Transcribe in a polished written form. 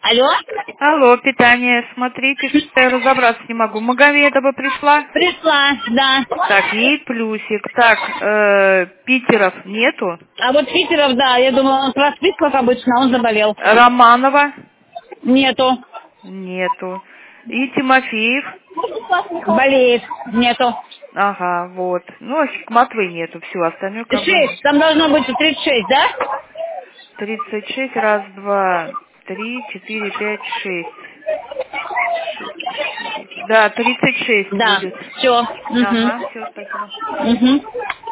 Алло? Алло, питание. Смотрите, что я разобраться не могу. Магомедова пришла? Пришла, да. Так, ей плюсик. Так, Питеров нету? А вот Питеров, да, я думала, он проспит, как обычно, а он заболел. Романова? Нету. Нету. И Тимофеев? Болеет. Нету. Ага, вот. Ну, а Хикматовой нету. Все, остальное как бы... 6, там должно быть 36, да? 36, раз, два, три, четыре, пять, шесть. Да, 36 Да. будет. Все. Ага, все, спасибо. Угу.